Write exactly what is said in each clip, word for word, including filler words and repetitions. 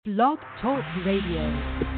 Blog Talk Radio.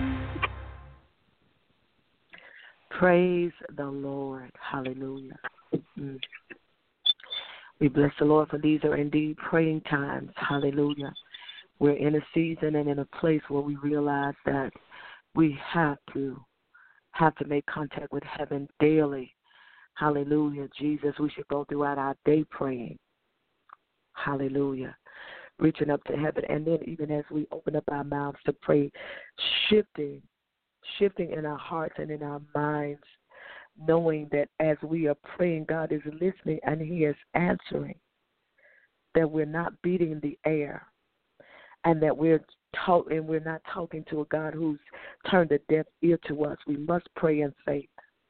Praise the Lord. Hallelujah. Mm. We bless the Lord, for these are indeed praying times. Hallelujah. We're in a season and in a place where we realize that we have to have to make contact with heaven daily. Hallelujah. Jesus, we should go throughout our day praying. Hallelujah. Reaching up to heaven. And then even as we open up our mouths to pray, shifting, shifting in our hearts and in our minds, knowing that as we are praying, God is listening and He is answering, that we're not beating the air, and that we're talk- and we're not talking to a God who's turned a deaf ear to us. We must pray in faith.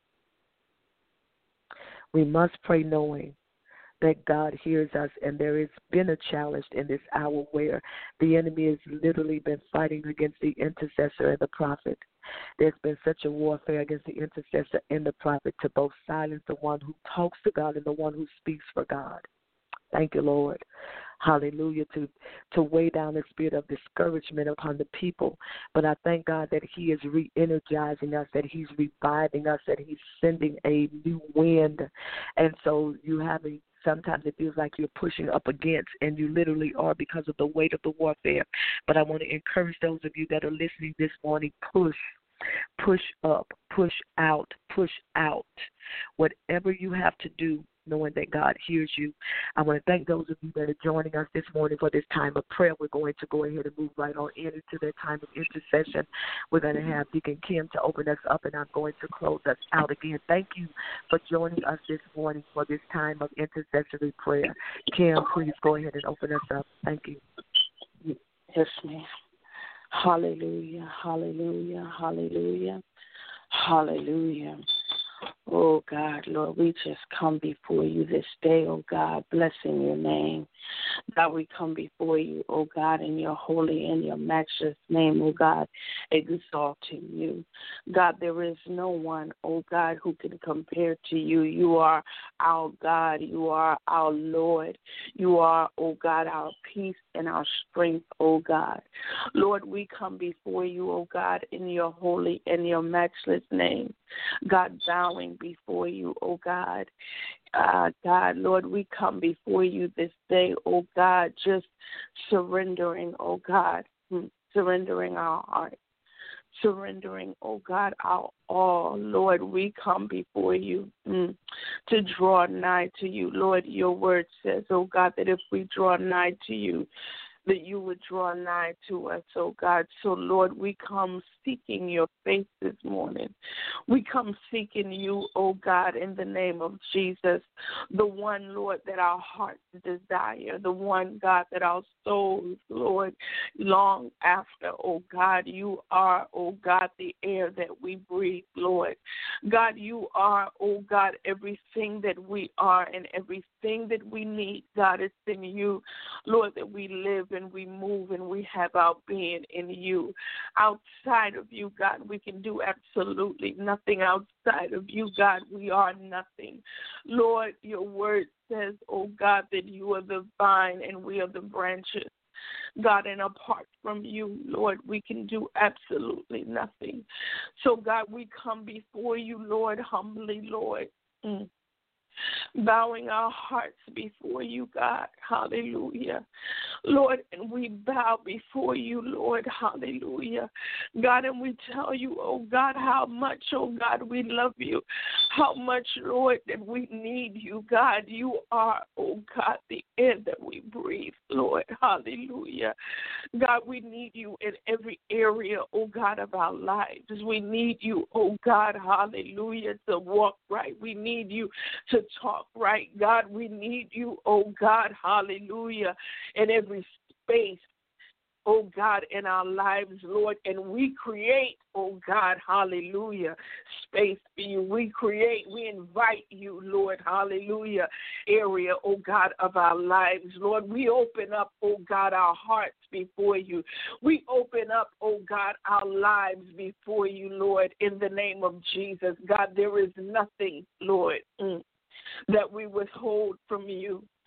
We must pray knowing that God hears us, and there has been a challenge in this hour where the enemy has literally been fighting against the intercessor and the prophet. There's been such a warfare against the intercessor and the prophet to both silence the one who talks to God and the one who speaks for God. Thank you, Lord. Hallelujah. To to weigh down the spirit of discouragement upon the people. But I thank God that He is re-energizing us, that He's reviving us, that He's sending a new wind. And so you have a sometimes it feels like you're pushing up against, and you literally are because of the weight of the warfare. But I want to encourage those of you that are listening this morning, push, push up, push out, push out. Whatever you have to do, knowing that God hears you. I want to thank those of you that are joining us this morning for this time of prayer. We're going to go ahead and move right on into that time of intercession. We're going to have Deacon Kim to open us up, and I'm going to close us out again. Thank you for joining us this morning for this time of intercessory prayer. Kim, please go ahead and open us up. Thank you. Yes, ma'am. Hallelujah, hallelujah, hallelujah, hallelujah. Oh, God, Lord, we just come before you this day, oh, God, blessing your name. God, we come before you, oh, God, in your holy and your matchless name, oh, God, exalting you. God, there is no one, oh, God, who can compare to you. You are our God. You are our Lord. You are, oh, God, our peace and our strength, oh, God. Lord, we come before you, oh, God, in your holy and your matchless name. God, bowing before you, oh God. Uh, God, Lord, we come before you this day, oh God, just surrendering, oh God, hmm, surrendering our heart, surrendering, oh God, our all. Lord, we come before you mm, to draw nigh to you. Lord, your word says, oh God, that if we draw nigh to you, that you would draw nigh to us, oh God. So, Lord, we come seeking your face this morning. We come seeking you, oh God, in the name of Jesus, the one, Lord, that our hearts desire, the one, God, that our souls, Lord, long after, oh God. You are, oh God, the air that we breathe, Lord. God, you are, oh God, everything that we are and everything that we need, God, it's in you, Lord, that we live and we move and we have our being in you. Outside of you, God, we can do absolutely nothing. Outside of you, God, we are nothing. Lord, your word says, oh God, that you are the vine and we are the branches. God, and apart from you, Lord, we can do absolutely nothing. So, God, we come before you, Lord, humbly, Lord. Mm. Bowing our hearts before you, God. Hallelujah. Lord, and we bow before you, Lord. Hallelujah. God, and we tell you, oh God, how much, oh God, we love you. How much, Lord, that we need you, God. You are, oh God, the air that we breathe, Lord. Hallelujah. God, we need you in every area, oh God, of our lives. We need you, oh God, hallelujah, to walk right. We need you to talk right. God, we need you, oh God, hallelujah, in every space, oh God, in our lives, Lord, and we create, oh God, hallelujah, space for you. We create, we invite you, Lord, hallelujah, area, oh God, of our lives. Lord, we open up, oh God, our hearts before you. We open up, oh God, our lives before you, Lord, in the name of Jesus. God, there is nothing, Lord, mm, that we withhold from you.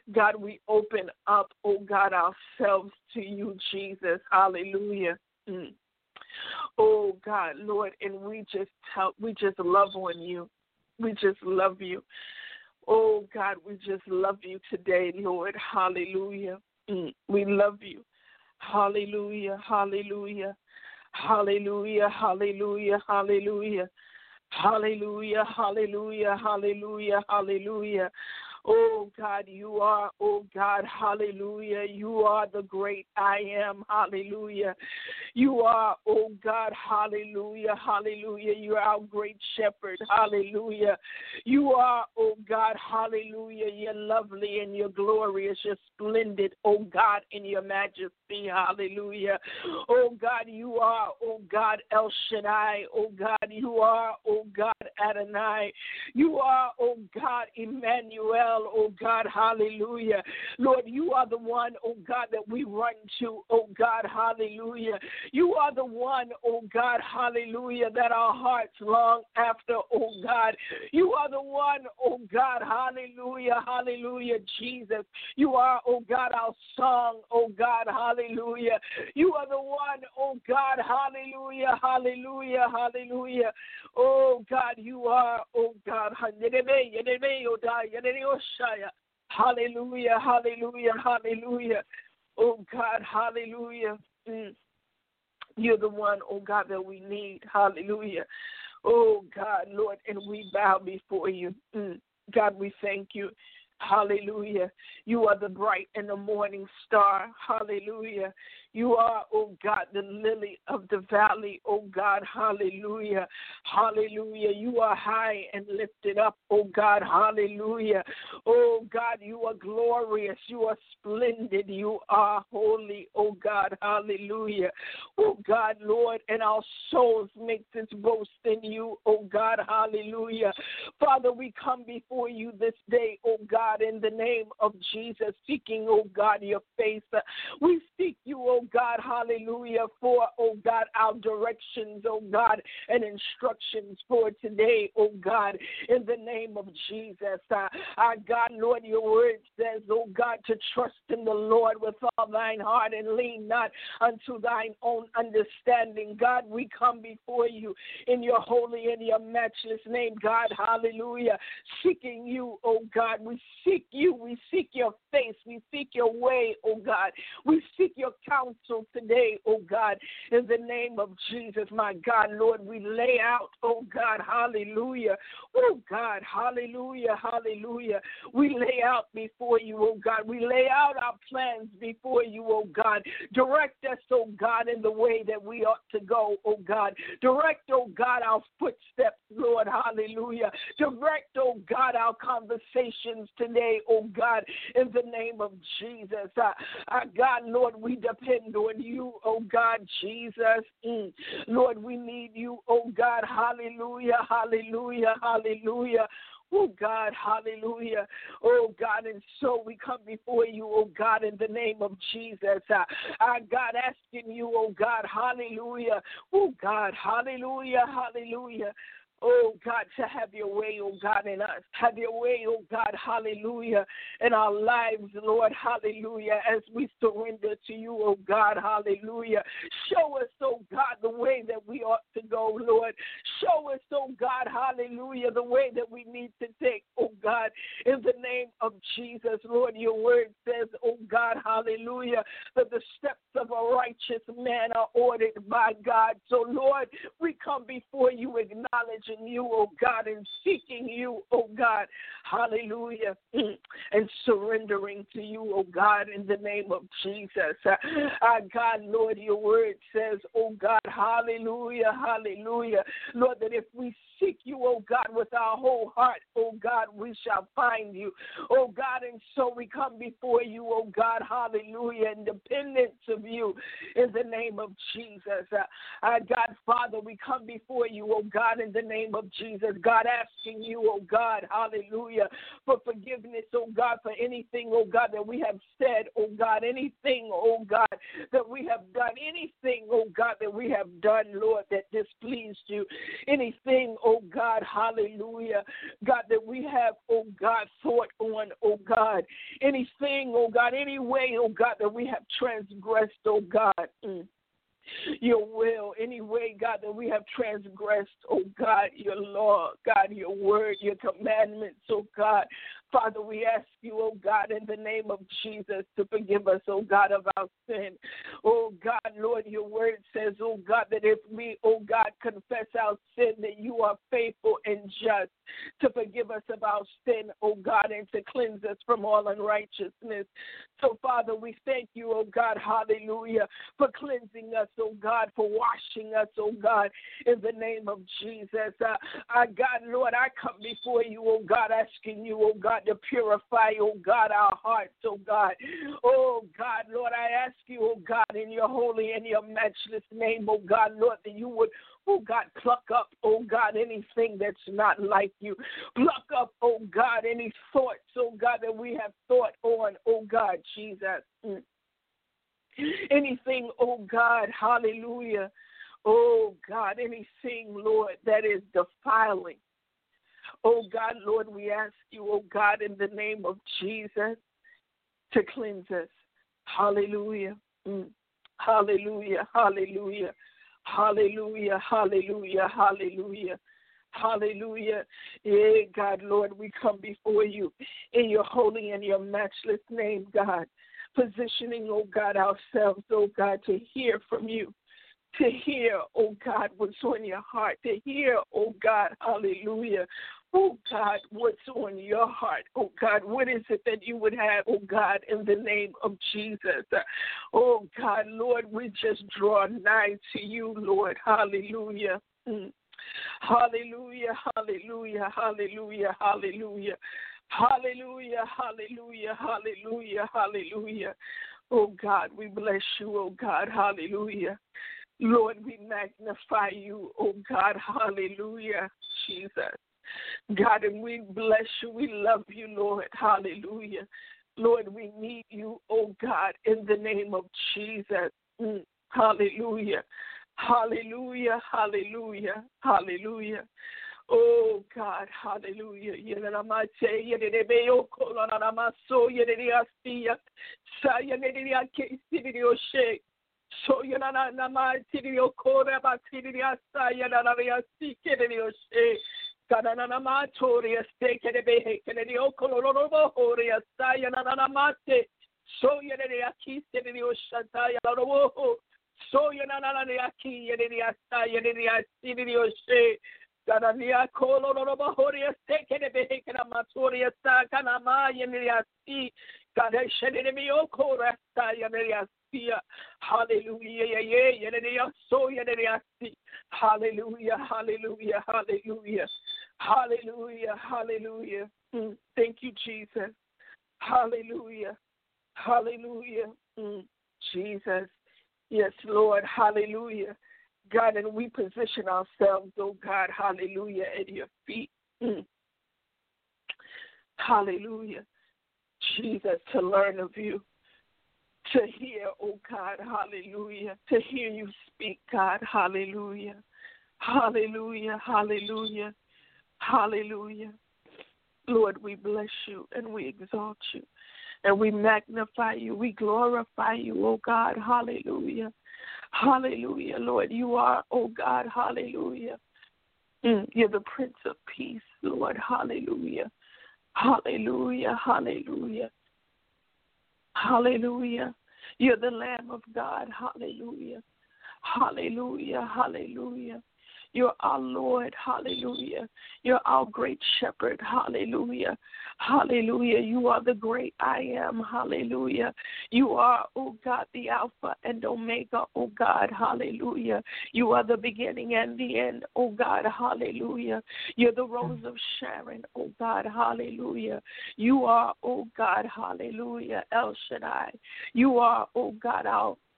God, we open up, oh God, ourselves to you, Jesus. Hallelujah. Mm. Oh God, Lord, and we just help, we just love on you. We just love you. Oh God, we just love you today, Lord. Hallelujah. Mm. We love you. Hallelujah. Hallelujah. Hallelujah. Hallelujah. Hallelujah. Hallelujah. Hallelujah. Hallelujah. Hallelujah. Oh, God, you are, oh, God, hallelujah. You are the great I am, hallelujah. You are, oh, God, hallelujah, hallelujah. You are our great shepherd, hallelujah. You are, oh, God, hallelujah. You're lovely and you're glorious. You're splendid, oh, God, in your majesty, hallelujah. Oh, God, you are, oh, God, El Shaddai, oh, God, you are, oh, God, Adonai. You are, oh, God, Emmanuel. Oh God, hallelujah. Lord, you are the one, oh God, that we run to, oh God, hallelujah. You are the one, oh God, hallelujah, that our hearts long after, oh God. You are the one, oh God, hallelujah, hallelujah, Jesus. You are, oh God, our song, oh God, hallelujah. You are the one, oh God, hallelujah, hallelujah, hallelujah. Oh God, you are, oh God, hallelujah, hallelujah, hallelujah. Oh God, hallelujah. Mm. You're the one, oh God, that we need. Hallelujah. Oh God, Lord, and we bow before you. Mm. God, we thank you. Hallelujah. You are the bright and the morning star. Hallelujah. You are, oh God, the lily of the valley, oh God. Hallelujah. Hallelujah. You are high and lifted up, oh God. Hallelujah. Oh God, you are glorious. You are splendid. You are holy, oh God. Hallelujah. Oh God, Lord, and our souls make this boast in you, oh God. Hallelujah. Father, we come before you this day, oh God, in the name of Jesus, seeking, oh God, your face. We seek you, oh God, hallelujah, for, oh God, our directions, oh God, and instructions for today, oh God, in the name of Jesus. Uh, our God, Lord, your word says, oh God, to trust in the Lord with all thine heart and lean not unto thine own understanding. God, we come before you in your holy and your matchless name, God, hallelujah, seeking you, oh God. We seek you. We seek your face. We seek your way, oh God. We seek your counsel today, oh God, in the name of Jesus, my God, Lord. We lay out, oh God, hallelujah, oh God, hallelujah, hallelujah. We lay out before you, oh God. We lay out our plans before you, oh God. Direct us, oh God, in the way that we ought to go, oh God. Direct, oh God, our footsteps, Lord, hallelujah. Direct, oh God, our conversations today, oh God, in the name of Jesus. Uh, uh, God, Lord, we depend on you, oh God, Jesus. Mm. Lord, we need you, oh God, hallelujah, hallelujah, hallelujah. Oh, God, hallelujah. Oh, God, and so we come before you, oh, God, in the name of Jesus. Uh, uh, God, asking you, oh, God, hallelujah. Oh, God, hallelujah, hallelujah. Oh, God, to have your way, oh, God, in us. Have your way, oh, God, hallelujah, in our lives, Lord, hallelujah, as we surrender to you, oh, God, hallelujah. Show us, oh, God, the way that we ought to go, Lord. Show us, oh, God, hallelujah, the way that we need to take, oh, God, in the name of Jesus, Lord. Your word says, oh, God, hallelujah, that the steps of a righteous man are ordered by God. So, Lord, we come before you acknowledging you, oh God, and seeking you, oh God, hallelujah, and surrendering to you, oh God, in the name of Jesus. Our God, Lord, your word says, oh God, hallelujah, hallelujah, Lord, that if we seek you, oh God, with our whole heart, oh God, we shall find you, oh God, and so we come before you, oh God, hallelujah, in dependence of you, in the name of Jesus. Uh, uh, God, Father, we come before you, oh God, in the name of Jesus. God, asking you, oh God, hallelujah, for forgiveness, oh God, for anything, oh God, that we have said, oh God, anything, oh God, that we have done, anything, oh God, that we have done, Lord, that displeased you, anything, oh God, hallelujah, God, that we have, oh God, thought on, oh God, anything, oh God, any way, oh God, that we have transgressed, oh God, mm. your will, any way, God, that we have transgressed, oh God, your law, God, your word, your commandments, oh God. Father, we ask you, oh God, in the name of Jesus, to forgive us, oh God, of our sin. Oh God, Lord, your word says, oh God, that if we, oh God, confess our sin, that you are faithful and just to forgive us of our sin, oh God, and to cleanse us from all unrighteousness. So, Father, we thank you, oh God, hallelujah, for cleansing us, oh God, for washing us, oh God, in the name of Jesus. Uh, uh, God, Lord, I come before you, oh God, asking you, oh God, to purify, oh God, our hearts, oh God. Oh God, Lord, I ask you, oh God, in your holy and your matchless name, oh God, Lord, that you would, oh God, pluck up, oh God, anything that's not like you. Pluck up, oh God, any thoughts, oh God, that we have thought on, oh God, Jesus. Mm. Anything, oh God, hallelujah, oh God, anything, Lord, that is defiling. Oh God, Lord, we ask you, oh God, in the name of Jesus, to cleanse us. Hallelujah. Mm. Hallelujah. Hallelujah. Hallelujah. Hallelujah. Hallelujah. Hallelujah. Yeah, God, Lord, we come before you in your holy and your matchless name, God, positioning, oh God, ourselves, oh God, to hear from you. To hear, oh God, what's on your heart. To hear, oh God, hallelujah. Oh God, what's on your heart? Oh God, what is it that you would have, oh God, in the name of Jesus? Oh God, Lord, we just draw nigh to you, Lord. Hallelujah. Mm. Hallelujah, hallelujah, hallelujah, hallelujah. Hallelujah, hallelujah, hallelujah, hallelujah. Oh God, we bless you, oh God, hallelujah. Lord, we magnify you, oh God, hallelujah, Jesus. God, and we bless you, we love you, Lord, hallelujah. Lord, we need you, oh God, in the name of Jesus, mm, hallelujah, hallelujah, hallelujah, hallelujah. Oh God, hallelujah. So you know, na ma tirio kora ba tiria sa ya na na ya si kerio she kana na na ma toria ste kere be kere dio koloro bo horia sa ya na na ma te so ya ne ya ki se dio shata ya ro ho so ya na na ya ki ya ne ya sa ya ne ya si dio she kana nia koloro bo horia ste kere be kere ma toria sa kana ma ya ne ya si kana she ne me o kora sa ya ne ya. Hallelujah, yeah, yeah, yeah, so yeah, hallelujah, hallelujah, hallelujah, hallelujah, hallelujah. Mm, thank you, Jesus. Hallelujah, hallelujah, mm, Jesus. Yes, Lord, hallelujah. God, and we position ourselves, oh God, hallelujah, at your feet. Mm. Hallelujah, Jesus, to learn of you. To hear, oh God, hallelujah. To hear you speak, God, hallelujah. Hallelujah, hallelujah, hallelujah. Lord, we bless you and we exalt you and we magnify you. We glorify you, oh God, hallelujah. Hallelujah, Lord. You are, oh God, hallelujah. Mm, you're the Prince of Peace, Lord, hallelujah. Hallelujah, hallelujah. Hallelujah. You're the Lamb of God. Hallelujah. Hallelujah. Hallelujah. You're our Lord. Hallelujah. You're our great shepherd. Hallelujah. Hallelujah. You are the great I am. Hallelujah. You are, oh God, the Alpha and Omega, oh God. Hallelujah. You are the beginning and the end, oh God. Hallelujah. You're the Rose of Sharon, oh God. Hallelujah. You are, oh God. Hallelujah. El Shaddai. You are, oh God, our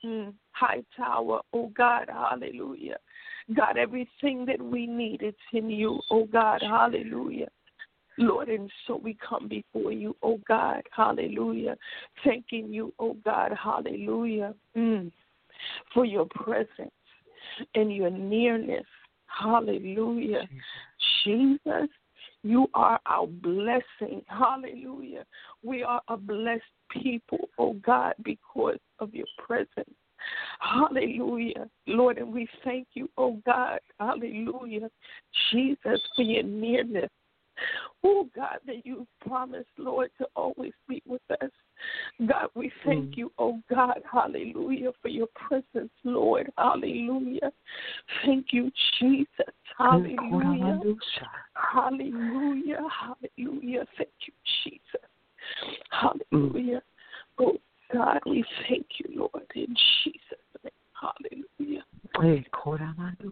mm, high tower, oh God, hallelujah. God, everything that we need, it's in you, oh God, hallelujah. Lord, and so we come before you, oh God, hallelujah, thanking you, oh God, hallelujah, mm, for your presence and your nearness, hallelujah. Jesus, you are our blessing, hallelujah. We are a blessed people, oh God, because of your presence. Hallelujah, Lord, and we thank you, oh God, hallelujah, Jesus, for your nearness. Oh, God, that you promised, Lord, to always be with us. God, we thank mm. you, oh, God, hallelujah, for your presence, Lord, hallelujah. Thank you, Jesus, hallelujah, hallelujah, hallelujah. Thank you, Jesus, hallelujah. Mm. Oh, God, we thank you, Lord, in Jesus' name, hallelujah. Hey, Koramando.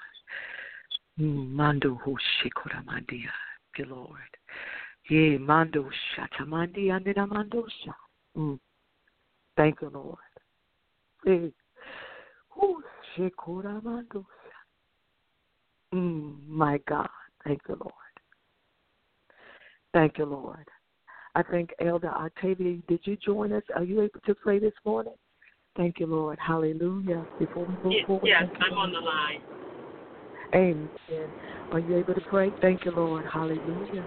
Mando Hoshikoramandia. You, Lord. Ye mando shatamandi andina mando sha. Mm. Thank you, Lord. Hey. Hoshikoramando sha. Mm. My God. Thank you, Lord. Thank you, Lord. I think Elder Octavia, did you join us? Are you able to pray this morning? Thank you, Lord. Hallelujah. Before we move yes, forward. Yes, I'm on the line. Amen. Are you able to pray? Thank you, Lord. Hallelujah.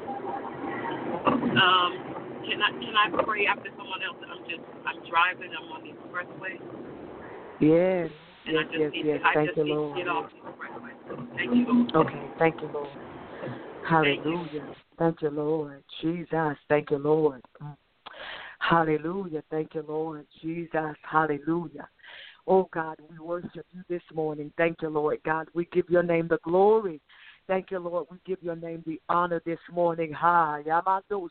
Um, can I can I pray after someone else? I'm just I'm driving. I'm on the expressway. Yes. And yes. I just Yes. need Yes. To, I thank just you, need Lord. To get off the expressway. Thank you, Lord. Okay. Thank you, Lord. Hallelujah. Thank you, thank you Lord. Jesus. Thank you, Lord. Hallelujah. Thank you, Lord. Jesus. Hallelujah. Oh, God, we worship you this morning. Thank you, Lord. God, we give your name the glory. Thank you, Lord. We give your name the honor this morning. Ha, Yamadoshi.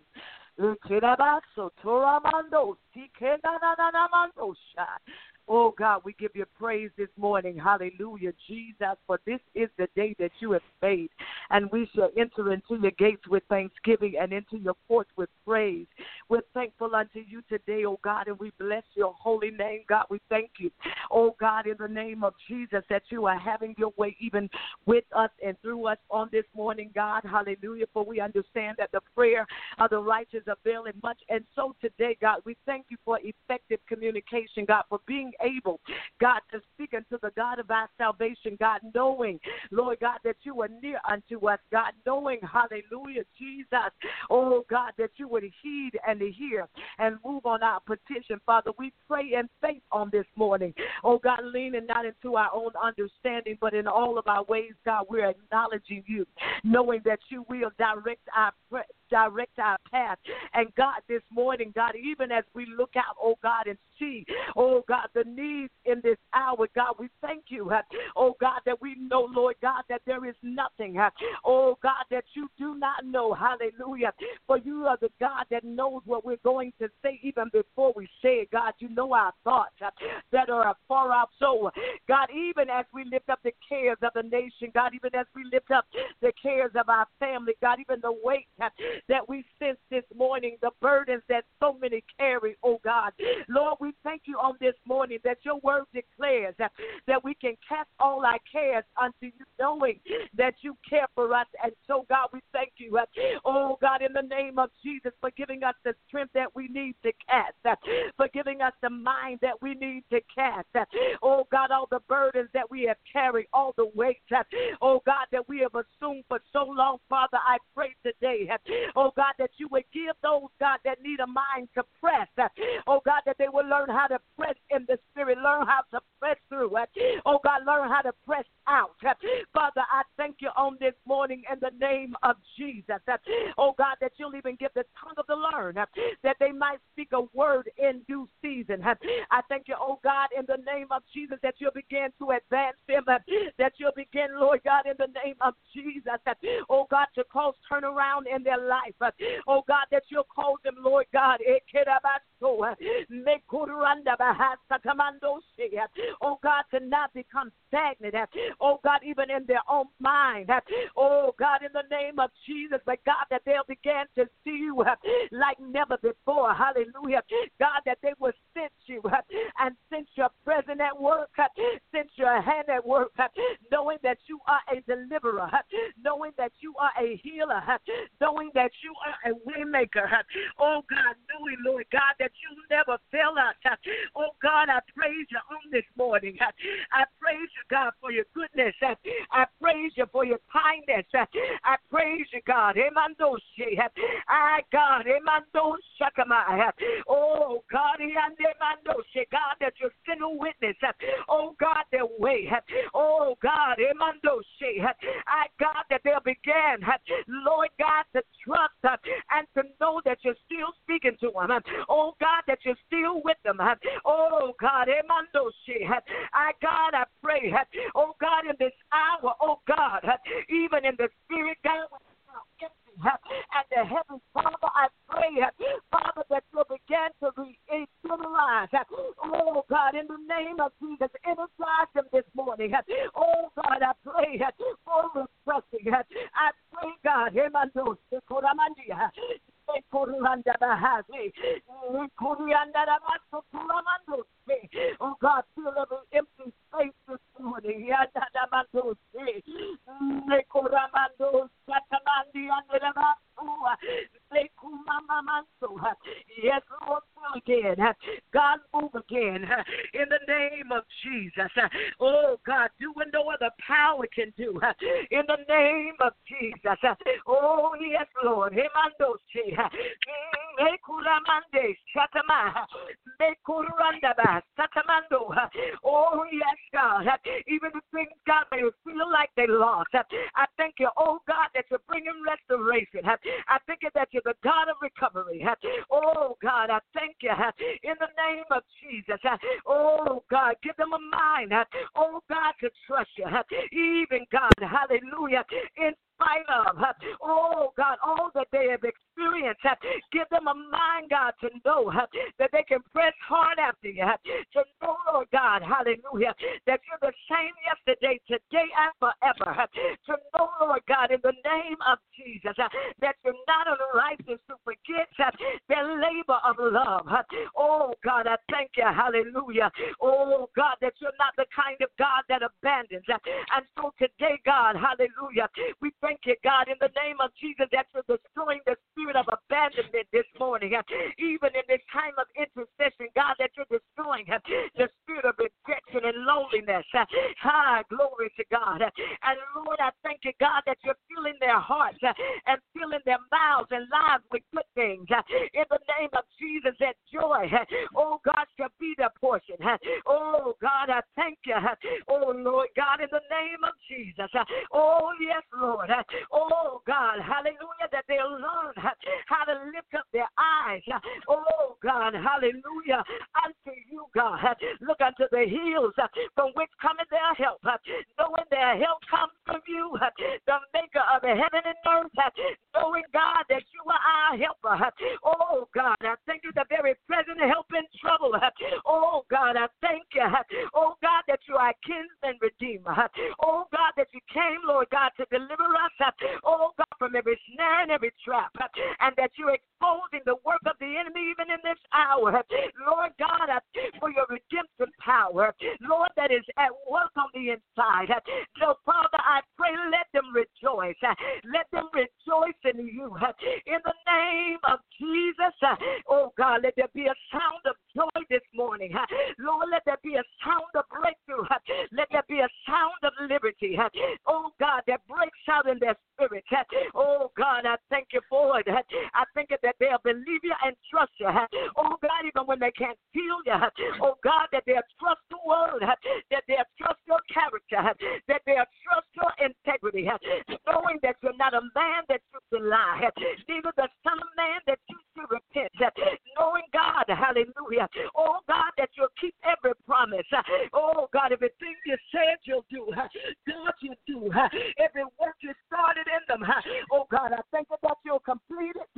Oh, God, we give you praise this morning. Hallelujah, Jesus, for this is the day that you have made, and we shall enter into your gates with thanksgiving and into your courts with praise. We're thankful unto you today, oh God, and we bless your holy name, God. We thank you, oh God, in the name of Jesus, that you are having your way even with us and through us on this morning, God. Hallelujah, for we understand that the prayer of the righteous availeth much. And so today, God, we thank you for effective communication, God, for being able, God, to speak unto the God of our salvation, God, knowing, Lord God, that you are near unto us, God, knowing, hallelujah, Jesus, oh God, that you would heed and hear and move on our petition. Father, we pray in faith on this morning, oh God, leaning not into our own understanding, but in all of our ways, God, we're acknowledging you, knowing that you will direct our prayer. Direct our path. And God, this morning, God, even as we look out, oh God, and see, oh God, the needs in this hour, God, we thank you, uh, oh God, that we know, Lord God, that there is nothing, uh, oh God, that you do not know, hallelujah, for you are the God that knows what we're going to say even before we say it, God. You know our thoughts uh, that are far out. So, God, even as we lift up the cares of the nation, God, even as we lift up the cares of our family, God, even the weight uh, that we sense this morning, the burdens that so many carry, oh God. Lord, we thank you on this morning that your word declares that, that we can cast all our cares unto you, knowing that you care for us. And so, God, we thank you, uh, oh God, in the name of Jesus, for giving us the strength that we need to cast, uh, for giving us the mind that we need to cast. Uh, oh God, all the burdens that we have carried, all the weights, uh, oh God, that we have assumed for so long, Father, I pray today, uh, oh God, that you would give those, God, that need a mind to press. Oh God, that they will learn how to press in the spirit, learn how to press through. Oh God, learn how to press out. Father, I thank you on this morning in the name of Jesus. Oh God, that you'll even give the tongue of the learned, that they might speak a word in due season. I thank you, oh God, in the name of Jesus, that you'll begin to advance them, that you'll begin, Lord God, in the name of Jesus, oh God, to cause turnaround in their life. Oh God, that you'll cause them, Lord God, oh God, to not become stagnant, oh God, even in their own mind, oh God, in the name of Jesus, but God, that they'll begin to see you like never before, hallelujah, God, that they will sense you and sense your presence at work, sense your hand at work, knowing that you are a deliverer, knowing that you are a healer, knowing that you are a way maker, oh God, knowing, Lord God, that you never fail us, oh God, I praise you on this morning, I praise you, God, for your goodness, I praise you for your kindness, I praise you, God, I, God, oh God, God, that you send a witness, oh God, their way, oh God, I, God, that they'll begin, Lord God, to trust and to know that you're still speaking to them, oh God, that you're still with them, oh God, I, God, I pray, oh God, in this hour, oh God, even in the spirit, God, and the heavenly Father, I pray, Father, that you'll begin to re-internalize, oh God, in the name of Jesus, energize them this morning, oh God, I pray for refreshing, I pray, God, oh God, fill every empty space this morning. Yes, Lord, fill again. God, move again in the name of Jesus. Oh God, do what no other power can do in the name of Jesus. Oh yes, Lord. Oh yes, God. Even the things, God, may feel like they lost. I thank you, oh God, that you're bringing restoration. I thank you that you're the God of recovery. Oh God, I thank you in the name of Jesus. Oh God, give them a mind, oh God, to trust you. Even God, hallelujah, in spite of, oh God, all that they have experienced, give them a mind, God, to know that they can press hard after you, to know, Lord God, hallelujah, that you're the same yesterday, today, and forever, to know, Lord God, in the name of Jesus, that you're not unrighteous to forget their labor of love. Oh God, I thank you, hallelujah. Oh God, that you're not the kind of God that abandons. And so today, God, hallelujah, we thank you, God, in the name of Jesus, that you're destroying the spirit of abandonment this morning. Even in this time of intercession, God, that you're destroying the spirit of rejection and loneliness. Hi, glory to God. And Lord, I thank you, God, that you're filling their hearts and filling their mouths and lives with good things. In the name of Jesus, that joy, oh God, shall be their portion. Oh God, I thank you. Oh Lord God, in the name of Jesus. Oh yes, Lord. Oh God, hallelujah, that they'll learn how to lift up their eyes. Oh God, hallelujah, unto you, God. Look unto the hills from which cometh their help, knowing their help comes from you, the maker of the heaven and earth, knowing, God, that you are our helper. Oh God, I thank you, the very present help in trouble. Oh God, I thank you. Oh God, that you are kinsman redeemer. Oh God, that you came, Lord God, to deliver us, oh God, from every snare and every trap, and that you're exposing the work of the enemy even in this hour. Lord God, I for your redemption power, Lord, that is at work on the inside. So Father, I pray, let them rejoice. Let them rejoice in you. In the name of Jesus, oh God, let there be a sound of joy this morning. Lord, let there be a sound of breakthrough. Let there be a sound of liberty. Oh God, that breaks out in their spirit. Oh God, I thank you for it. I thank you that they'll believe you and trust you. Oh God, even when they can't feel you. Oh God, that they'll trust the word. That they'll trust your character. That they'll trust your integrity. Knowing that you're not a man that you should lie. Neither the son of man that you should repent. Knowing, God, hallelujah. Oh God, that you'll keep every promise. Oh God, everything you said you'll do. God, you do. Every work you started in them. Oh God, I thank you that you'll complete it.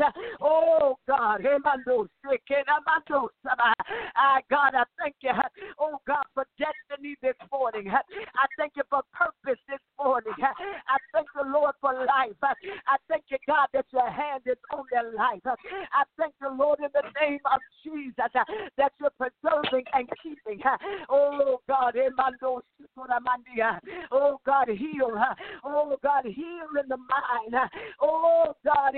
Oh God, I God, I thank you. Oh God, for destiny this this morning. I thank you for purpose this morning. I thank the Lord for life. I thank you, God, that your hand is on their life. I thank the Lord in the name of Jesus that you're preserving and keeping. Oh, God, oh, God, heal. Oh, God, heal in the mind. Oh, God,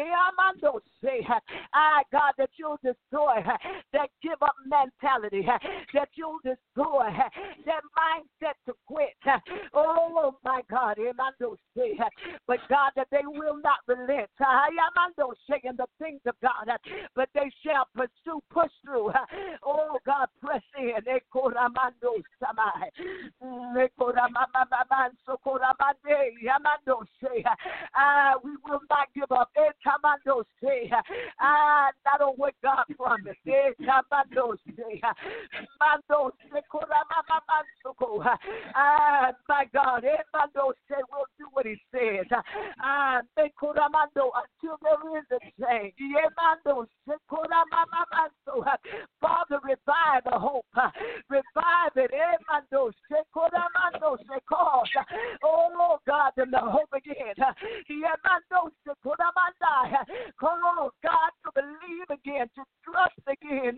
I, God, that you'll destroy that give up mentality, that you'll destroy that mindset to quit. Oh, my God, but God, that they will not relent in the things of God, but they shall pursue, push through. Oh, God, press in. Uh, we will not give up. Uh, not on what God promised. Uh, my God, we'll do what he says. Uh, until there is a change. Father, revive the hope. Revive it. Oh, God, them the hope again. Oh, God, to believe again, to trust again.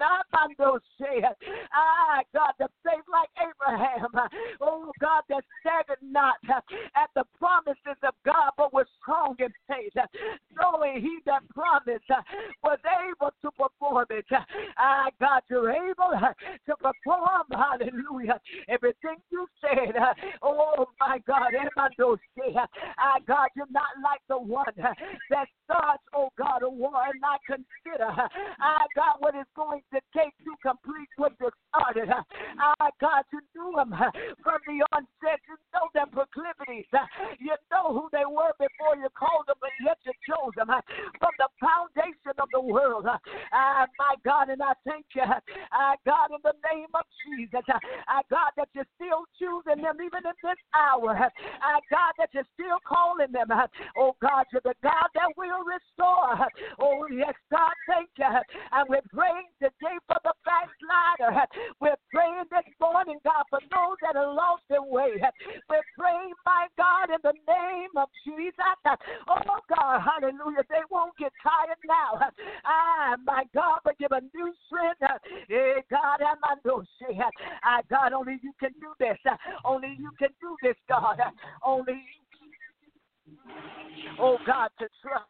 Ah, God, the faith like Abraham. Oh, God, that staggered not at the promises of God, but was strong in faith, knowing he that promised was able to perform it. Ah, God, you're able to perform, hallelujah, everything you said. Oh, my God, ah, God, you're not like the one that starts, oh, God, a war and not consider, ah, God, what it's going to take to complete what you started. Ah, God, you knew them from the onset. You know their proclivities. You know who they were before you called them, but yet you chose them from the foundation of the world. Ah, my God, and I thank you, ah, God, in the name of Jesus, ah, God, that you're still choosing them even in this hour. Ah, God, that you're still calling them. Oh, God, you're the God that will restore. Oh, yes, God, thank you. And we're praying today for the backslider. We're praying this morning, God, for those that are lost their way. We're praying, my God, in the name of Jesus. Oh, God, hallelujah. They won't get tired now. Ah, my God, but give a new strength. Hey, God, ah, God, only you can do this. Only you can do this, God. Only you. Oh, God, to trust.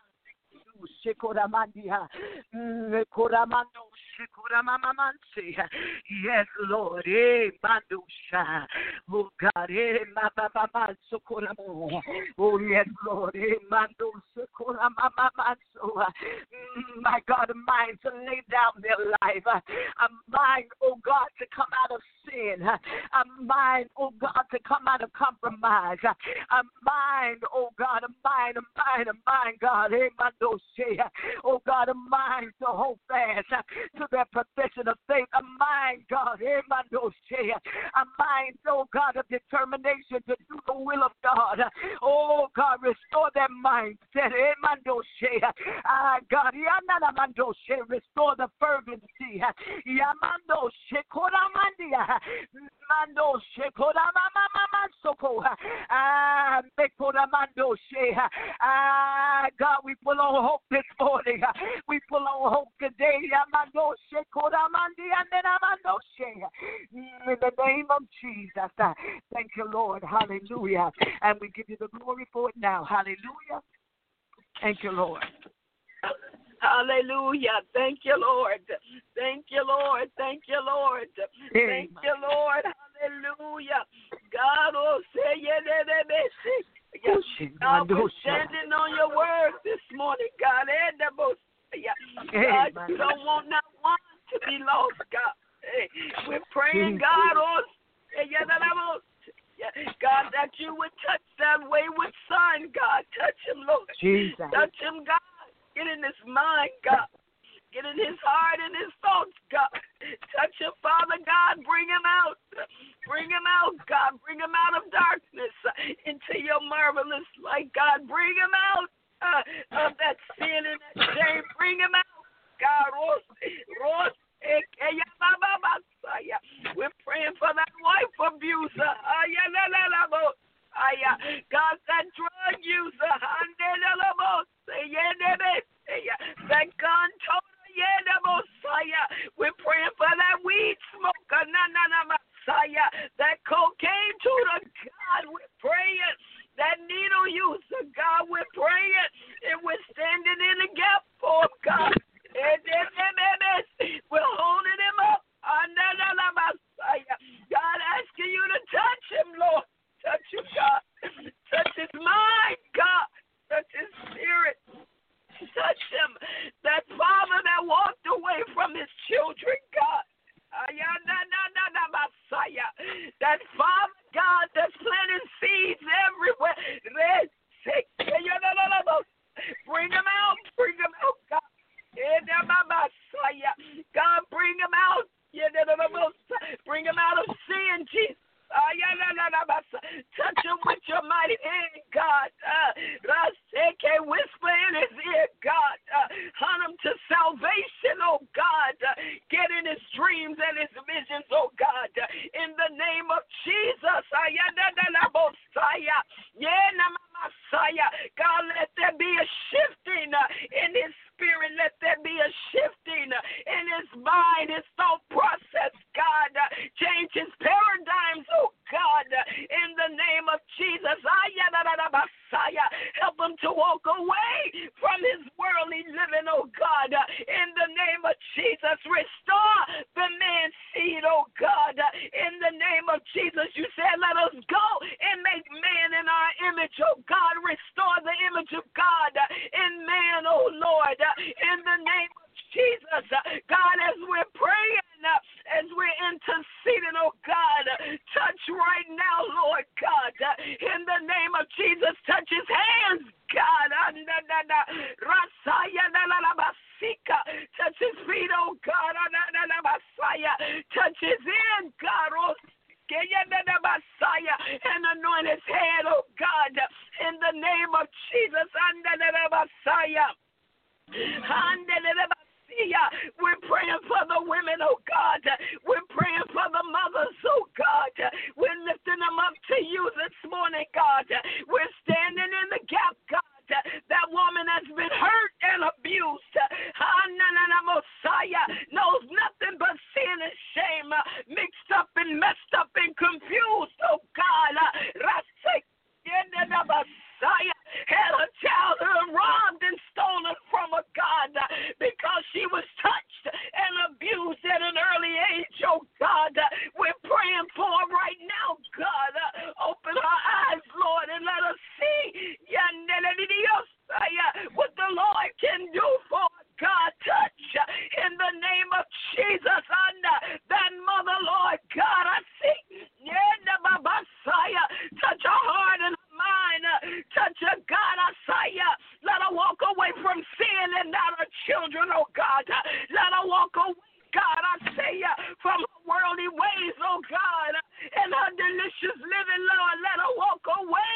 Yes, Lord. Oh, God. Oh, yes, Lord. My God, a mind to lay down their life. A mind, oh, God, to come out of sin. A mind, oh, God, to come out of compromise. A mind, oh, God, a mind, a mind, a mind, God. Oh, God, a mind to hold fast to their profession of faith. A mind, God, a mind, oh, God, of determination to do the will of God. Oh, God, restore their mindset. Ah, God, restore the fervency. Yamando Shekoramandia. Mando Shekoramamama Soko. Ah, Mekoramando She. Ah, God, we pull on hope this morning. We pull on hope today. Yamando Shekoramandia and then Amando She. In the name of Jesus. Thank you, Lord. Hallelujah. And we give you the glory for it now. Hallelujah. Thank you, Lord. Hallelujah. Thank you, Lord. Thank you, Lord. Thank you, Lord. Thank you, Lord. Hallelujah. God, oh, say, God, we're standing on your word this morning, God. God, you don't want not one to be lost, God. We're praying, God, oh, God, that you would touch that wayward son, God. Touch him, Lord. Jesus. Touch him, God. Get in his mind, God. Get in his heart and his thoughts, God. Touch him, Father God. Bring him out. Bring him out, God. Bring him out of darkness into your marvelous light, God. Bring him out uh, of that sin and that shame. Bring him out, God. We're praying for that wife abuser. God, that drug user. That gun toter. We're praying for that weed smoker. That cocaine tutor. God, we're praying. That needle user. God, we're praying. And we're standing in the gap for him, God. We're holding him up. God, asking you to touch him, Lord. Touch him, God. Touch his mind, God. Touch his spirit. Touch him. That father that walked away from his children, God. That father, God, that's planting seeds everywhere. Bring him out. Bring him out, God. God, bring him out. Bring him out of sin, Jesus. Touch him with your mighty hand, God. Uh, whisper in his ear, God. Uh, hunt him to salvation, oh God. Uh, get in his dreams and his visions, oh God. Uh, in the name of Jesus. God, let there be a shifting uh, in his spirit. Let there be a shifting uh, in his mind, his thought process, God. Uh, change his paradigms, oh God, uh, in the name of Jesus. Help him to walk away from his worldly living, oh God, uh, in the name of Jesus. Restore the man's seed, oh God, uh, in the name of Jesus. You said, let us go and make man in our image, oh God. Restore the image of God uh, in man, oh Lord, uh, in the name of Jesus. Uh, God, as we're praying, uh, as we're interceding, oh God, uh, touch right now, Lord God, uh, in the name of Jesus. Touch his hands, God. Touch his feet, oh God. Touch his end, God. And anoint his head, oh God, in the name of Jesus. We're praying for the women, oh God. We're praying for the mothers, oh God. We're lifting them up to you this morning, God. We're standing in the gap, God. That woman has been hurt and abused. Messiah knows nothing but sin and shame, mixed up and messed up and confused, oh God. Messiah had her childhood robbed and stolen from her, God, because she was touched and abused at an early age, oh God. We're praying for her right now, God. Open her eyes, Lord, and let us see what the Lord can do for her, God. Touch in the name of Jesus. That mother, Lord God, I see. Touch her heart and her mind. Touch her, God, I say. Let her walk away from sin and not her children, oh God. Let her walk away, God, I say, from her worldly ways, oh God, and her delicious living, Lord. Let her walk away.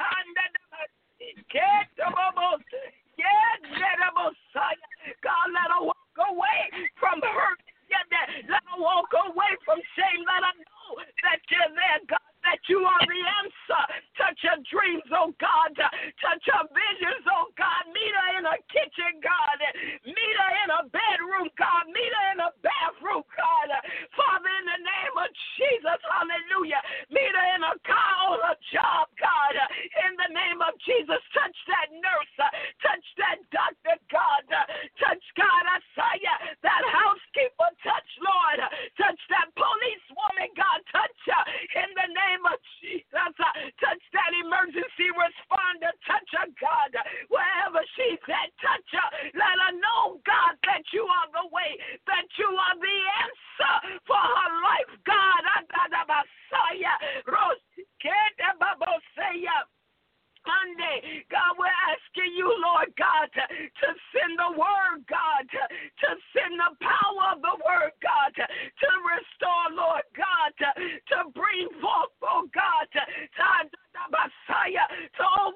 God, let her walk away from hurt. Let her walk away from shame. Let her know that you're there, God, that you are the answer. Touch her dreams, oh God. Touch her visions, oh God. Meet her in her kitchen, God. Meet her in her bedroom, God. Meet her in her bathroom, God. Father, in the name of Jesus, hallelujah. Meet her in her car on her job, God. In the name of Jesus, touch that nurse. Touch that doctor, God. Touch, God, I say, that housekeeper. Touch, Lord. Touch that police woman, God. Touch her in the name of Jesus. Touch that emergency responder. Touch her, God. Wherever she's at, touch her. Let her know, God, that you are the way, that you are the answer for her life, God. God, we're asking you, Lord God, to send the word, God, to send the power of the word, God, to restore, Lord God, to bring forth, oh God, to Messiah, to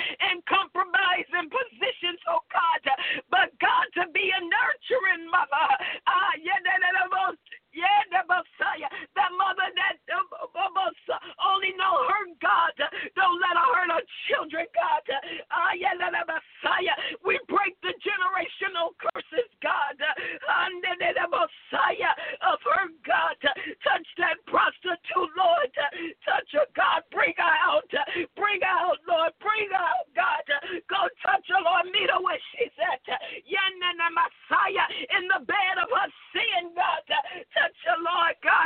in compromising positions, oh God, but God, to be a nurturing mother. Ah, yeah, that, that, that, yeah, that Messiah, that mother that uh, only know her, God. Don't let her hurt her children, God. Ah, yeah, that, that Messiah. We break the generational curses, God. And that, that Messiah of her, God. Touch that prostitute, Lord. Touch her, God. Bring her out. Bring her out, Lord. Bring her out, God. Go touch her, Lord. Meet her where she's at. Yanana Messiah, in the bed of her sin, God. Touch her, Lord, God.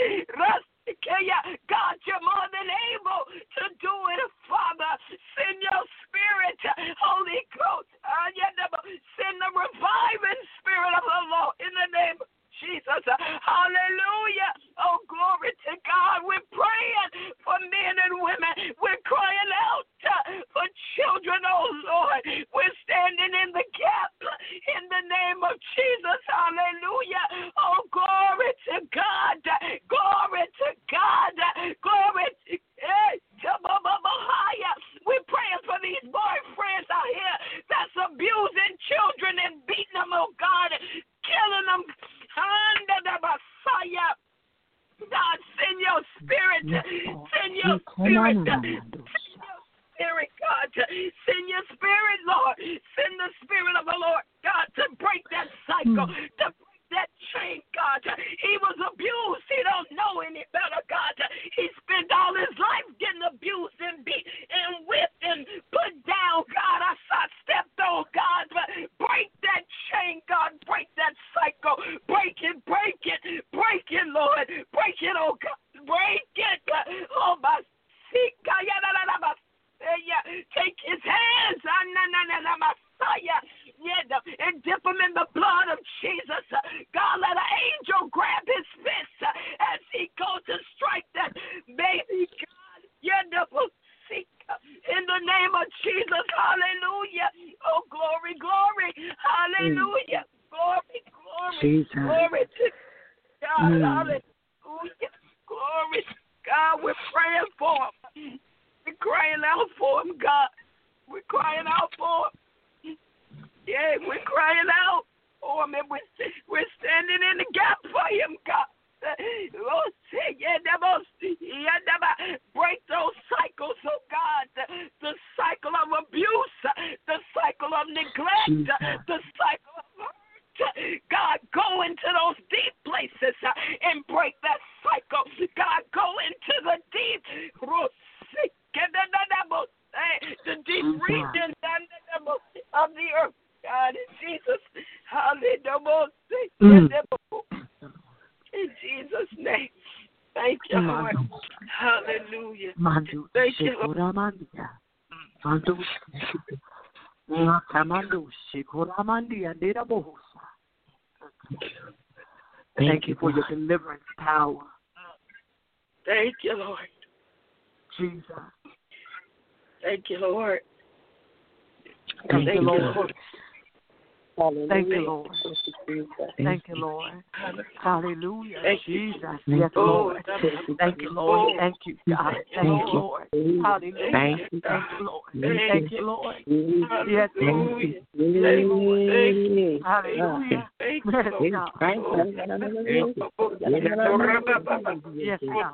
God, you're more than able to do it, Father. Send your spirit, Holy Ghost. Send the reviving spirit of the Lord in the name of Jesus. Hallelujah. Oh, glory to God. We're praying for men and women. We're crying out for children, oh Lord. We're standing in the gap in the name of Jesus. Hallelujah. Oh, glory to God. Glory to God. Glory to We're praying for these boyfriends out here that's abusing children and beating them, oh God, killing them under the Messiah. God, send your spirit. Send your spirit. Send your spirit, God. Send your spirit, Lord. Send the spirit of the Lord, God, to break that cycle, to break that chain, God. He was abused. He don't know any better, God. He spent all his life getting abused and beat and whipped and put down, God. I saw stepped on, God. But break that chain, God. Break that cycle. Break it, break it, break it, Lord. Break it, oh God. Break it. Oh, my. Take his hands and dip him in the blood of Jesus. God, let an angel grab his fist as he goes to strike that baby. God, in the name of Jesus. Hallelujah. Oh, glory, glory. Hallelujah. Glory, glory. Jesus. Glory to God. Mm. Hallelujah. Glory to God. We're praying for him. We're crying out for him, God. We're crying out for him. Yeah, we're crying out for him, and we're, we're standing in the gap for him, God. Break those cycles, oh God. The cycle of abuse, the cycle of neglect, the cycle of hurt. God, go into those deep places and break that cycle. God, go into the deep. The deep regions of the earth, God, in Jesus. Hallelujah. Mm. In Jesus' name. Thank you, Lord. Hallelujah. Thank you, Lord. Thank you for your deliverance power. Thank you, Lord. Jesus. Thank you, Lord. Thank, Thank you, Lord. Hallelujah. Thank you, Lord. Thank you, Lord. Hallelujah. Thank Jesus. you. Yes, Lord. Oh, Thank you, Lord. Thank you, God. Thank you, Lord. Hallelujah. Thank you. Thank you, Lord. Thank Thank you, Lord. Yes, Lord. Hallelujah. Hallelujah. Thank you, Yes, Lord. God. Yes, God.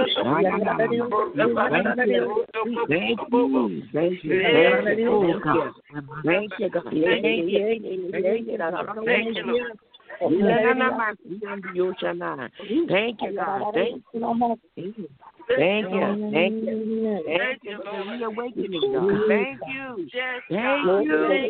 Thank you. Thank you. Thank you. Oh, God. Thank you, God. Thank you. Thank you, God. Thank you, Lord. Thank you, God. Thank you. Thank you. Thank you. Thank you for the reawakening, God. Thank you. Thank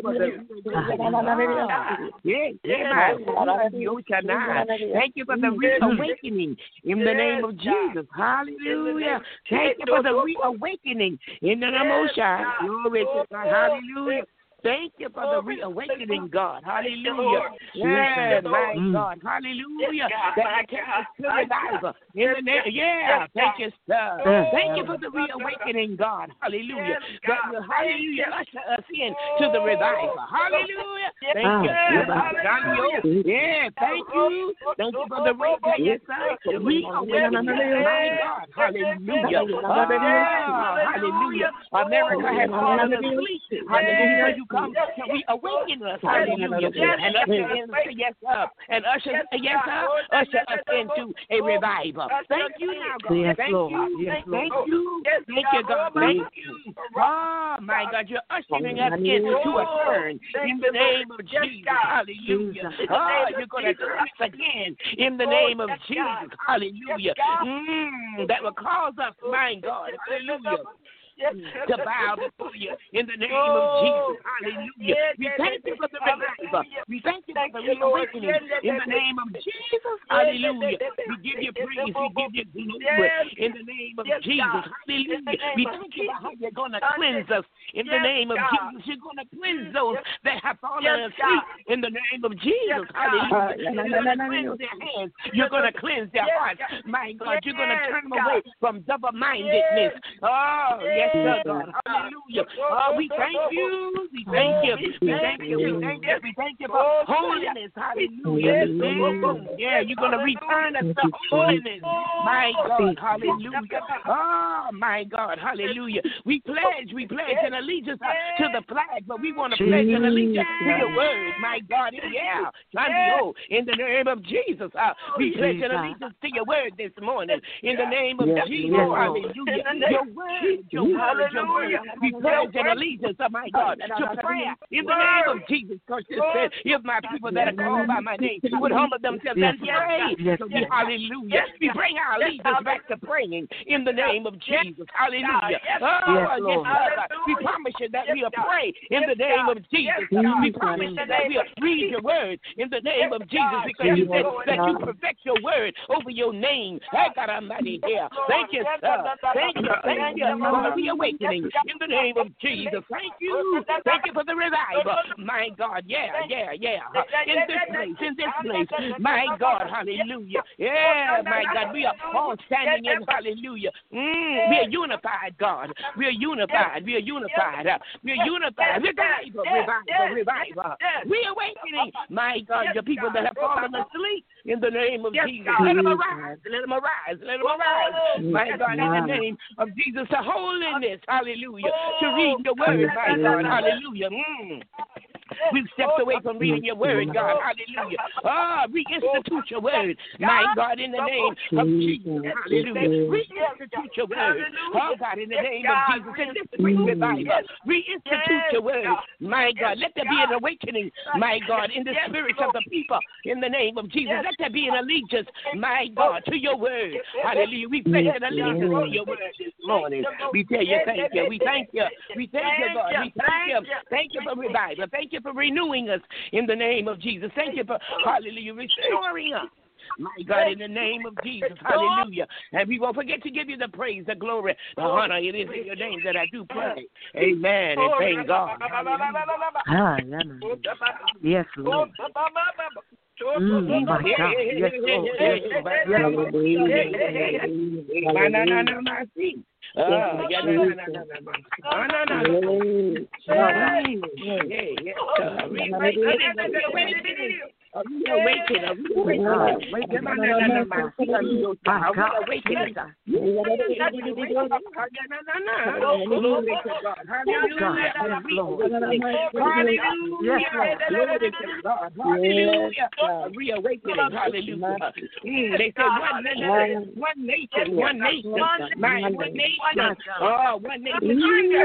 you. Thank you for the reawakening in the name of Jesus. Hallelujah. Thank you for the reawakening in the name of Jesus. Glory to God. Hallelujah. Thank you for the reawakening, God. Hallelujah. Yeah, my God. Hallelujah. That takes us to revival. In the name, yeah, thank you, sir. Thank you for the reawakening, God. Hallelujah. That will, hallelujah, usher us in to the revival. Hallelujah. Thank you. Yeah, thank you. Thank you for the rain. Yes, sir. We are my God. Hallelujah. Oh, hallelujah. America has fallen asleep. Hallelujah. You come to reawaken us. Hallelujah. And usher in, yes, sir. And usher, yes, sir. Usher us into a revival. Thank you now, God. Yes, Thank Lord. you. Yes, Thank Lord. you. Thank you, God. Thank you. Oh, my God. You're ushering us into a turn in the name of Jesus. Hallelujah. Oh, you're going to turn us again in the name of Jesus. Hallelujah. Mm, that will cause us, my God. Hallelujah. To bow before you in the name of Jesus. Hallelujah. We thank you for the revival. We thank you for the reawakening in the name of Jesus. Hallelujah. We give you praise. We give you glory in the name of Jesus. Hallelujah. We thank you for how you're going to cleanse us in the name of Jesus. You're going to cleanse those that have fallen asleep in the name of Jesus. Hallelujah. You're going to cleanse their hands. You're going to cleanse their hearts. My God, you're going to turn them away from double-mindedness. Oh, yes. Yes, God. Hallelujah. Oh, we thank you. We thank you. We thank you. We thank you. We thank you for holiness. Hallelujah. Mm-hmm. Yeah, you're going to return us to holiness. My God. Hallelujah. Oh, my God. Hallelujah. We pledge. We pledge an allegiance to the flag, but we want to pledge an allegiance to your word. My God. Yeah. In the name of Jesus. Uh, we pledge an allegiance to your word this morning. In the name of Jesus. Hallelujah. Your word. Your word. Hallelujah. We pledge an allegiance, oh my God, to prayer in the name of Jesus. Because it said, if my people that are called by my name would humble themselves and pray. Yes, yes, hallelujah. We bring our allegiance back to praying in the name of Jesus. Hallelujah. Oh, yes, Lord. Yes, we promise you that we'll pray in the name of Jesus. We promise you that we'll read your word in the name of Jesus, because you said that you perfect your word over your name. Thank you, sir. Thank you. Thank you for the reawakening in the name of Jesus. Thank you. Thank you for the revival. My God. Yeah, yeah, yeah. In this place, in this place. My God. Hallelujah. Yeah, my God. We are all standing in. Hallelujah. Mm, we are unified, God. We are unified. We are unified. We are unified. Revival, revival, revival. Reawakening. My God, the people that have fallen asleep in the name of Jesus. Let them arise. Let them arise. Let them arise. My God, in the name of Jesus. To holiness. Hallelujah. To read your word, my God. Hallelujah. Mm. We've stepped away from reading your word, God. Hallelujah. Ah, oh, reinstitute your word, my God, in the name of Jesus. Hallelujah. Reinstitute your word. Oh, God, in the name of Jesus. And this great revival. Reinstitute your word, my God. Let there be an awakening, my God, in the spirits of the people, in the name of Jesus. Let there be an allegiance, my God, to your word. Hallelujah. We place an allegiance to your word this morning. We tell you thank you. We thank you. We thank you, God. We thank you. Thank you for revival. Thank you for renewing us in the name of Jesus. Thank you for, hallelujah, restoring us. My God, in the name of Jesus, hallelujah. And we won't forget to give you the praise, the glory, the honor. It is in your name that I do pray. Amen. And thank God. Ah, yeah, yes, Lord. Mm, my God. Yes, Lord. Yes, Lord. No, no, no, no, see. Oh, yeah, no, no, no, no, no. Oh, no, no, no. Yeah, yeah. Are we awakened? Are we awakened? Awaken. Are we awakened? Glory to God. Hallelujah. Hallelujah. Glory to God. Hallelujah. Reawakening. Hallelujah. They said one nation, one nation, one nation. My one nation. Oh, one nation.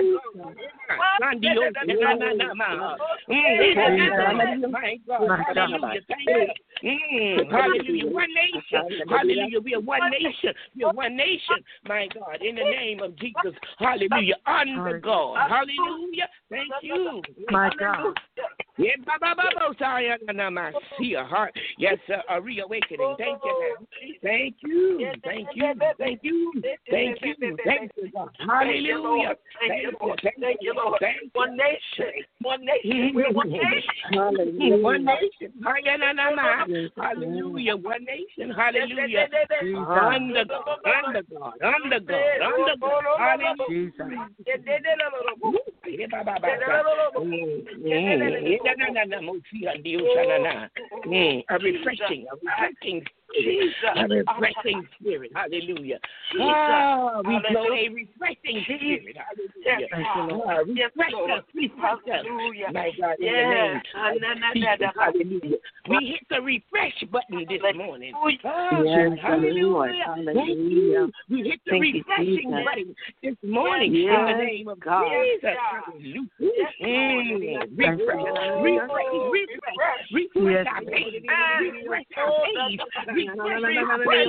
My God. Hallelujah. Thank you. Mm, hallelujah. One nation. Hallelujah. We are one nation. We are one nation. My God, in the name of Jesus. Hallelujah. Under God. Hallelujah. Thank you. My God. Yeah, Baba Baba, sorry, I see a heart. Yes, sir, a reawakening. Thank you. Thank you. Thank you. Thank you. Thank you. Thank you, God. Hallelujah. Thank you. Thank you, Lord. One nation. One nation. We're one nation. Hallelujah. One nation. Hallelujah. One nation. Hallelujah. Under God. Under God. Under God. Under God. Hallelujah. A refreshing, a refreshing a refreshing spirit. Hallelujah. Ah, we blow a refreshing spirit. Hallelujah. Refresh us, refresh us. My God, in the name of Jesus. Hallelujah. We hit the refresh button this morning. Yes, hallelujah. Hallelujah. We hit the refreshing button this morning in the name of God. Jesus. Hallelujah. Refresh, refresh, refresh, refresh our pain, refresh our pain, refresh our pain.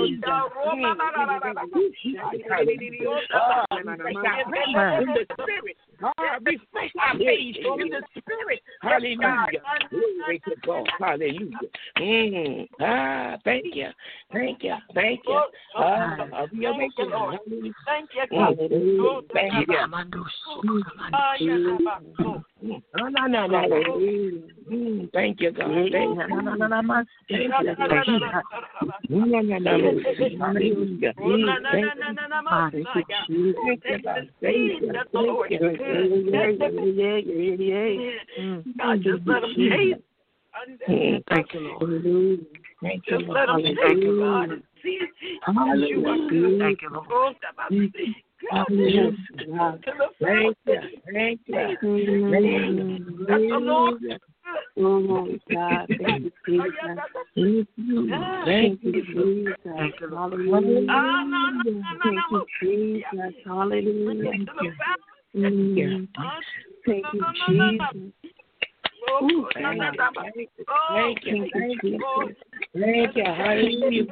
In the spirit. Ah, refresh our page in the spirit. Hallelujah. Glory to God. Hallelujah. Mm. Ah, thank you. Thank you. Thank you. Ah, we are making Lord. Thank you, God. Mm. Thank you. No, no, no, no. Mm. Thank you, God. Thank you. No, no, no, no. Thank you. No, no, no. Hallelujah. Thank you. Thank you. Thank you. God, just let them taste. Thank you, Lord. Thank you, Lord. Thank you, Lord. Hallelujah. Thank you, Lord. Hallelujah. Thank you. Thank you. Thank you, Lord. Oh, God, thank you, Jesus. Thank you, thank you, Jesus. Hallelujah. Thank you, Jesus. Hallelujah. Thank you, thank you, Jesus. Ooh, thank you, thank you, thank you, thank you, hallelujah.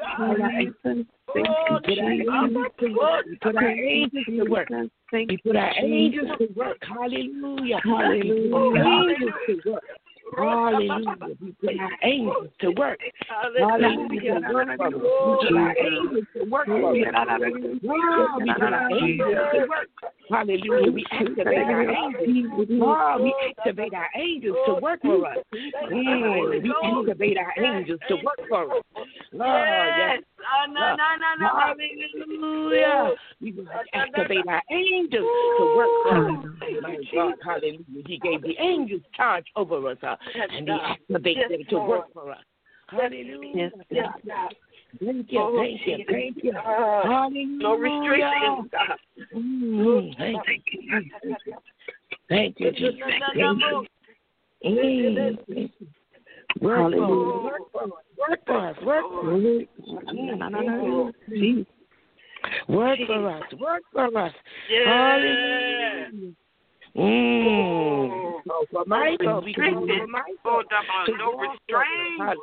We put our angels to work. We put our angels to work. Hallelujah. Hallelujah. Angels to work. Hallelujah. We put our angels to work. Hallelujah. We put our angels to work. We put our angels to work. Hallelujah. We activate our angels. Oh, we activate our angels to work for us. Mm, we activate our angels to work for us. Oh, yes. Hallelujah. We activate our angels to work for us. My God, hallelujah. He gave the angels charge over us, uh, and he activated them to work for us. Hallelujah. Thank you, thank you, thank you. Hallelujah. No restrictions. Mm, thank you. Thank you, Jesus. Thank you. Mm. Work for us. Work for us. Work for us. Work for us. Work for us. Hallelujah. Mm. Oh, for Michael, we can for Michael. No restraint.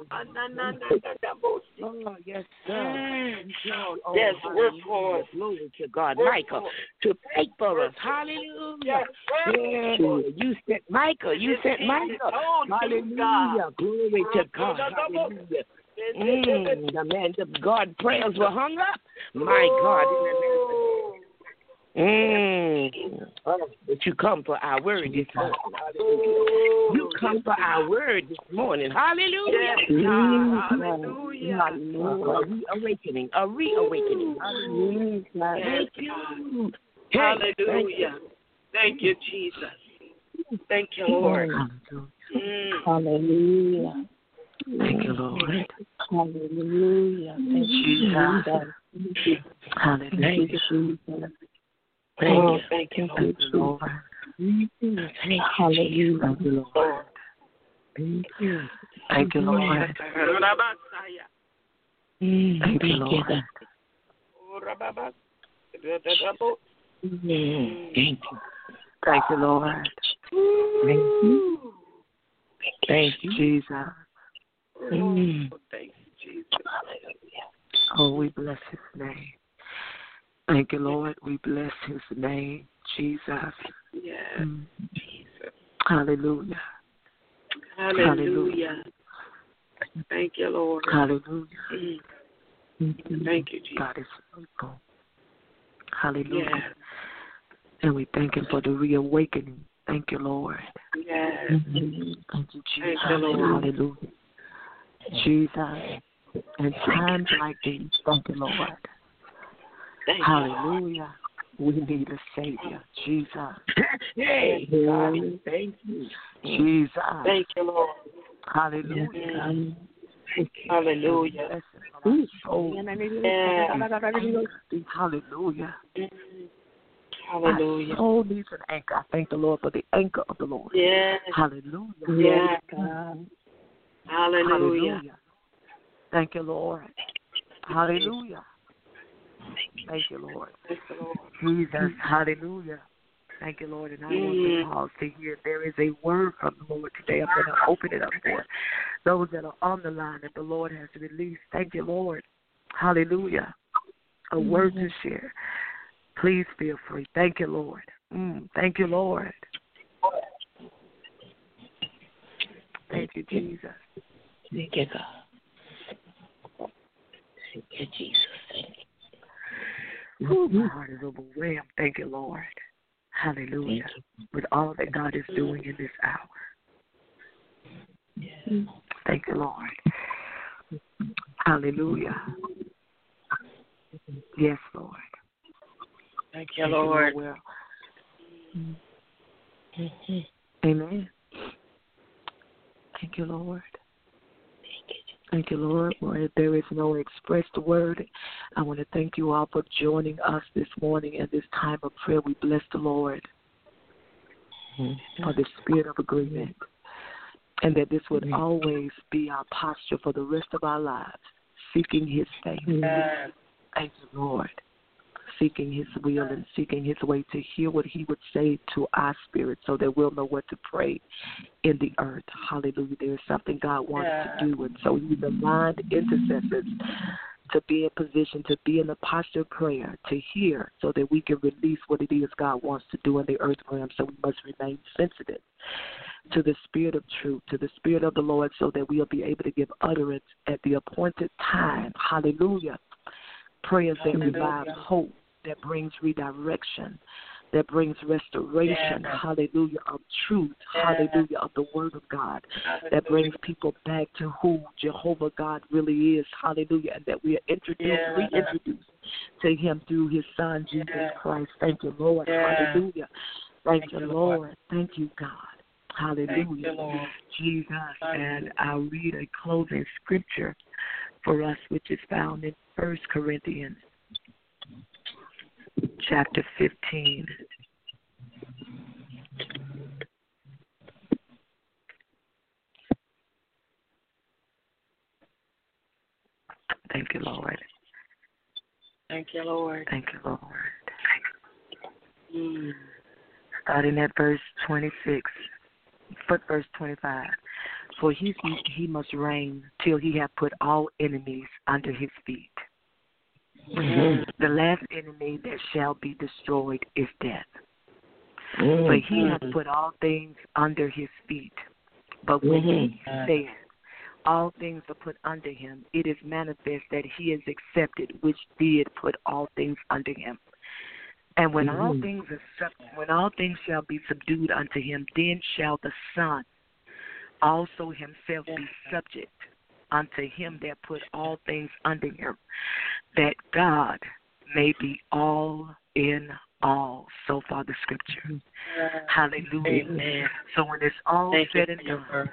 Oh, yes, sir. Oh, yes, work for us. Glory to God. Michael, to fight for us. Hallelujah. Yeah. You sent Michael. You sent Michael. Hallelujah. Glory to God. Hallelujah. Mm, the man of God prayers were hung up. My God, in the name of Mm. Oh, but you come for our word this morning. Hallelujah. You come for our word this morning. Hallelujah. Yes, hallelujah. Hallelujah. A reawakening. A reawakening. Hallelujah. Thank you. Hallelujah. Thank you, Jesus. Thank you, Lord. Mm. Hallelujah. Thank you, Lord. Hallelujah. Thank you, Jesus. Hallelujah. Jesus. Thank oh, you. Thank you, Thank you, Lord. Thank you. Hallelujah. Thank you, Lord. Thank you. Thank you, Lord. Mm, Thank you, Lord. Mm, thank you. Thank you, Lord. Thank you. Thank you. Jesus. Mm. Thank you, Jesus. Oh, we bless his name. Thank you, Lord. We bless his name, Jesus. Yes, Mm. Jesus. Hallelujah. Hallelujah. Hallelujah. Thank you, Lord. Hallelujah. Mm. Thank you, Jesus. God is faithful. Hallelujah. Yes. And we thank him for the reawakening. Thank you, Lord. Yes. Mm-hmm. Thank you, Jesus. Thank you, Lord. Hallelujah. Jesus. In times like these, thank you, Lord. Thank Hallelujah. We need a Savior, Jesus. Hey, God, thank you. Jesus. Thank you, Lord. Hallelujah. Yes. Hallelujah. Oh, Yeah. hallelujah. Hallelujah. My soul needs an anchor. I thank the Lord for the anchor of the Lord. Yes. Hallelujah. Yes, God. Hallelujah. Hallelujah. Thank you, Lord. Hallelujah. Thank you, Lord. Thank you, Lord. Jesus. Hallelujah. Thank you, Lord. And I want to pause to hear if there is a word from the Lord today. I'm going to open it up for those that are on the line that the Lord has released. Thank you, Lord. Hallelujah. A word to share. Please feel free. Thank you, Lord. Mm, thank you, Lord. Thank you, Jesus. Thank you, God. Thank you, Jesus. Thank you. Ooh, my heart is overwhelmed. Thank you, Lord. Hallelujah. You. With all that God is doing in this hour. Yes. Thank you, Lord. Hallelujah. Yes, Lord. Thank you, Lord. Well. Mm-hmm. Amen. Thank you, Lord. Thank you, Lord. Well, if there is no expressed word, I want to thank you all for joining us this morning in this time of prayer. We bless the Lord mm-hmm. for the spirit of agreement, and that this would mm-hmm. always be our posture for the rest of our lives, seeking his face. Mm-hmm. Thank you, Lord. Seeking his will and seeking his way to hear what he would say to our spirit so that we'll know what to pray in the earth. Hallelujah. There is something God wants yeah. to do. And so he's aligned intercessors to be in position, to be in the posture of prayer, to hear so that we can release what it is God wants to do in the earth realm. So we must remain sensitive to the spirit of truth, to the spirit of the Lord, so that we'll be able to give utterance at the appointed time. Hallelujah. Prayers that revive hope, that brings redirection, that brings restoration, yeah. hallelujah, of truth, yeah. hallelujah, of the word of God, hallelujah. That brings people back to who Jehovah God really is, hallelujah, and that we are introduced, yeah. reintroduced to him through his son, Jesus yeah. Christ. Thank you, Lord, yeah. hallelujah. Thank, Thank you, Lord. Lord. Thank you, God. Hallelujah. Thank you, Lord. Jesus, and I'll read a closing scripture for us, which is found in First Corinthians chapter fifteen. Thank you, Lord. Thank you, Lord. Thank you, Lord. Mm. Starting at verse twenty-six, but verse twenty-five. For he, he must reign till he have put all enemies under his feet. Mm-hmm. The last enemy that shall be destroyed is death. Mm-hmm. For he has put all things under his feet. But when mm-hmm. he said, all things are put under him, it is manifest that he is accepted, which did put all things under him. And when mm-hmm. all things are sub- when all things shall be subdued unto him, then shall the Son also himself be subject unto him that put all things under him, that God may be all in all. So far the scripture. Yeah. Hallelujah. Amen. So when it's all Thank said and done,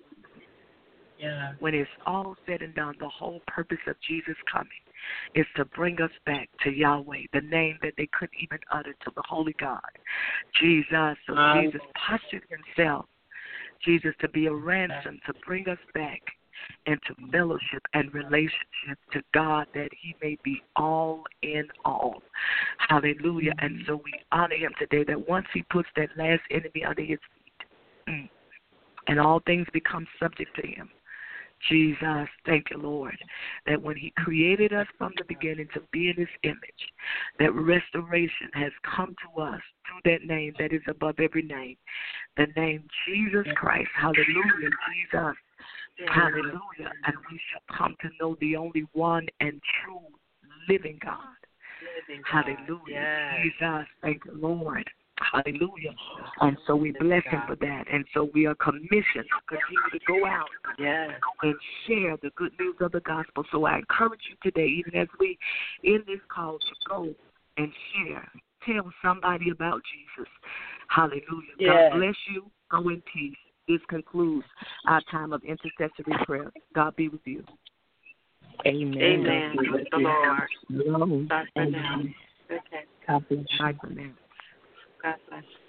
yeah. when it's all said and done, the whole purpose of Jesus coming is to bring us back to Yahweh, the name that they couldn't even utter to the Holy God. Jesus. So um, Jesus postured himself, Jesus, to be a ransom, to bring us back into fellowship and relationship to God, that he may be all in all. Hallelujah. And so we honor him today, that once he puts that last enemy under his feet and all things become subject to him, Jesus, thank you, Lord, that when he created us from the beginning to be in his image, that restoration has come to us through that name that is above every name, the name Jesus Christ. Hallelujah, Jesus. Hallelujah. And we shall come to know the only one and true living God. Living God. Hallelujah. Yes. Jesus, thank you, Lord. Hallelujah. And so we bless him for that. And so we are commissioned to continue to go out yes. and share the good news of the gospel. So I encourage you today, even as we in this call, to go and share, tell somebody about Jesus. Hallelujah. Yes. God bless you. Go in peace. This concludes our time of intercessory prayer. God be with you. Amen. Amen. Praise the Lord. Shalom. God bless you. Okay. God bless you. God bless.